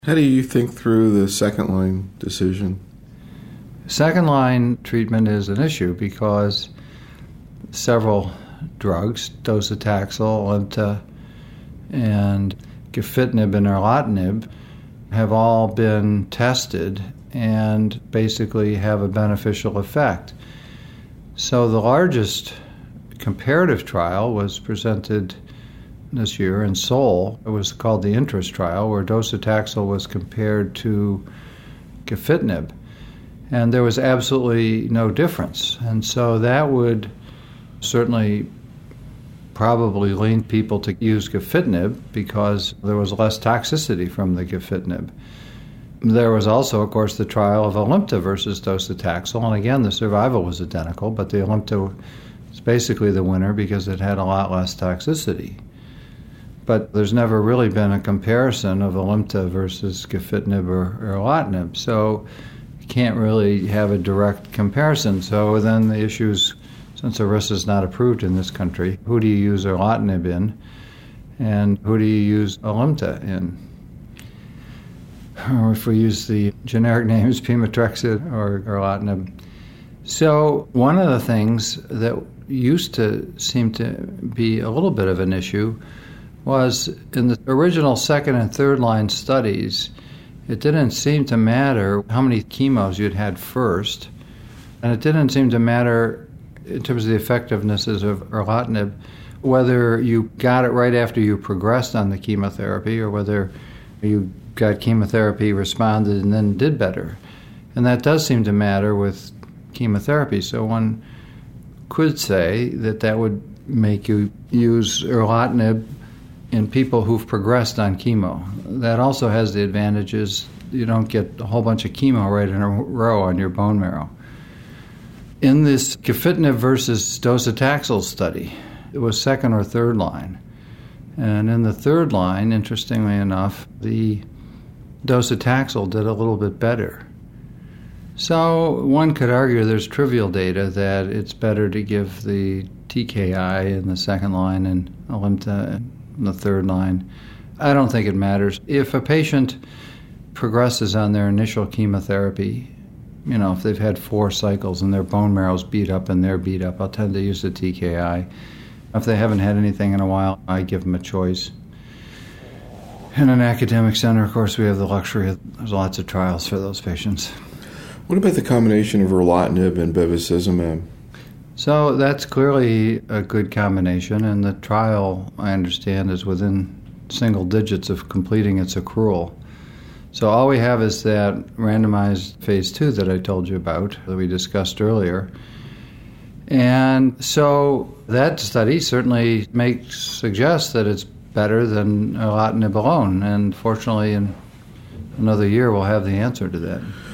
How do you think through the second-line decision? Second-line treatment is an issue because several drugs, docetaxel, Alimta, and gefitinib and erlotinib, have all been tested and basically have a beneficial effect. So the largest comparative trial was presented this year in Seoul. It was called the INTEREST trial, where docetaxel was compared to gefitinib. And there was absolutely no difference. And so that would certainly probably lean people to use gefitinib because there was less toxicity from the gefitinib. There was also, of course, the trial of Alimta versus docetaxel. And again, the survival was identical, but the Alimta was basically the winner because it had a lot less toxicity. But there's never really been a comparison of Alimta versus gefitinib or erlotinib, so you can't really have a direct comparison. So then the issues, since Iressa is not approved in this country, who do you use erlotinib in, and who do you use Alimta in? Or if we use the generic names, pemetrexed or erlotinib. So one of the things that used to seem to be a little bit of an issue was in the original second and third line studies, it didn't seem to matter how many chemos you'd had first, and it didn't seem to matter in terms of the effectiveness of erlotinib whether you got it right after you progressed on the chemotherapy or whether you got chemotherapy, responded, and then did better. And that does seem to matter with chemotherapy, so one could say that that would make you use erlotinib in people who've progressed on chemo. That also has the advantages you don't get a whole bunch of chemo right in a row on your bone marrow. In this gefitinib versus docetaxel study, it was second or third line. And in the third line, interestingly enough, the docetaxel did a little bit better. So one could argue there's trivial data that it's better to give the TKI in the second line and Alimta in the third line. I don't think it matters. If a patient progresses on their initial chemotherapy, if they've had 4 cycles and their bone marrow's beat up and they're beat up, I'll tend to use the TKI. If they haven't had anything in a while, I give them a choice. In an academic center, of course, we have the luxury of there's lots of trials for those patients. What about the combination of erlotinib and bevacizumab? So that's clearly a good combination, and the trial, I understand, is within single digits of completing its accrual. So all we have is that randomized phase 2 that I told you about, that we discussed earlier. And so that study certainly suggests that it's better than erlotinib alone, and fortunately in another year we'll have the answer to that.